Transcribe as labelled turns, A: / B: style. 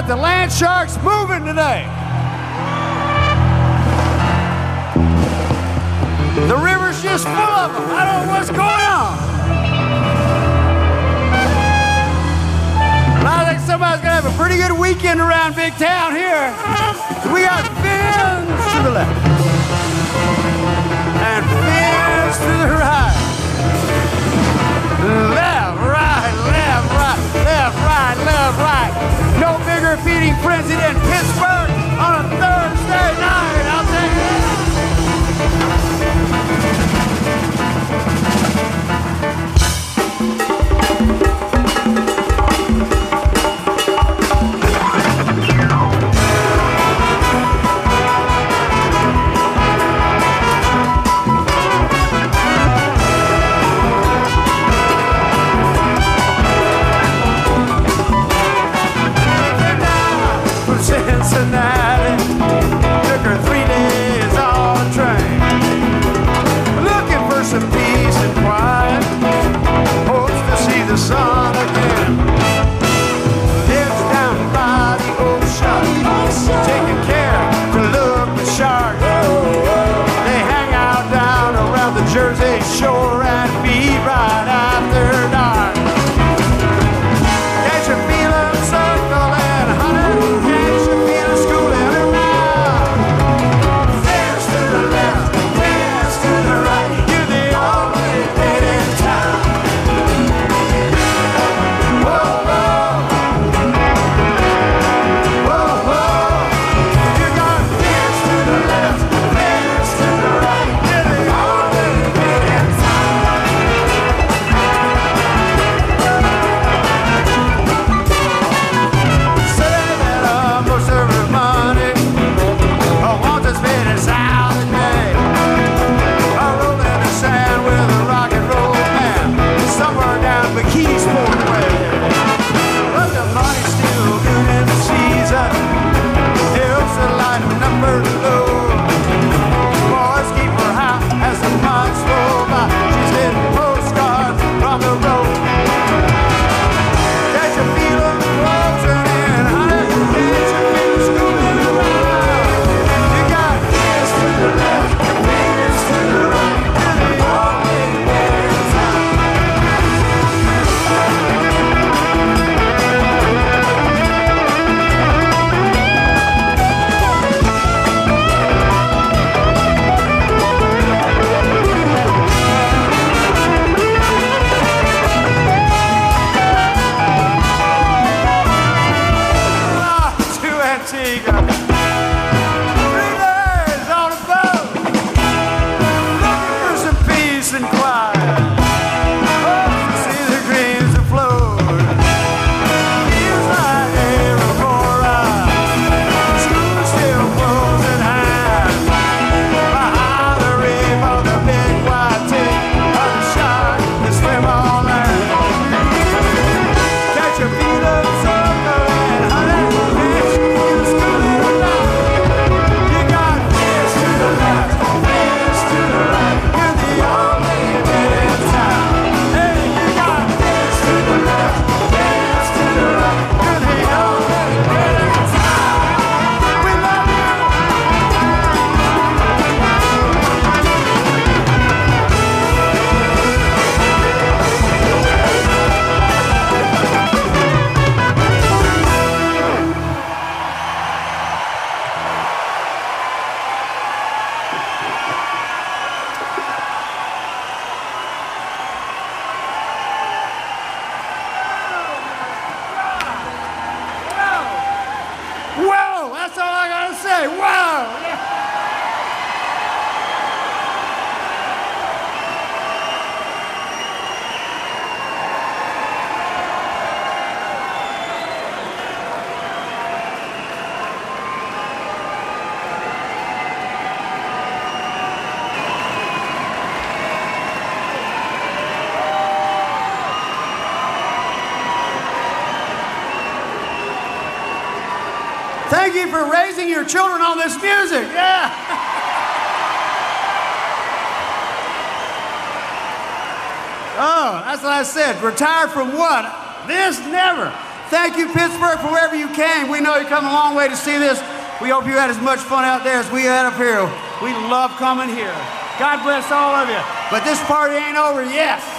A: the Land Sharks moving today. The river's just full of them. I don't know what's going on. But I think somebody's gonna have a pretty good weekend around Big Town here. We got fins to the left and fins to the right. Left, right, left, right, left, right, left, right. No bigger feeding frenzy than Pittsburgh on a Thursday night. I'll take it. Cincinnati, took her 3 days on a train, looking for some peace and quiet, hopes to see the sun again. Lives down by the ocean, taking care to look the sharks. They hang out down around the Jersey Shore and feed right after dark. Can't you feel them circling, honey? Thank you for raising your children on this music. Yeah. Oh, that's what I said. Retired from what? This? Never.
B: Thank you, Pittsburgh, for wherever you came. We know you come a long way to see this. We hope you had as much fun out there as we had up here. We love coming here. God bless all of you. But this party ain't over yet.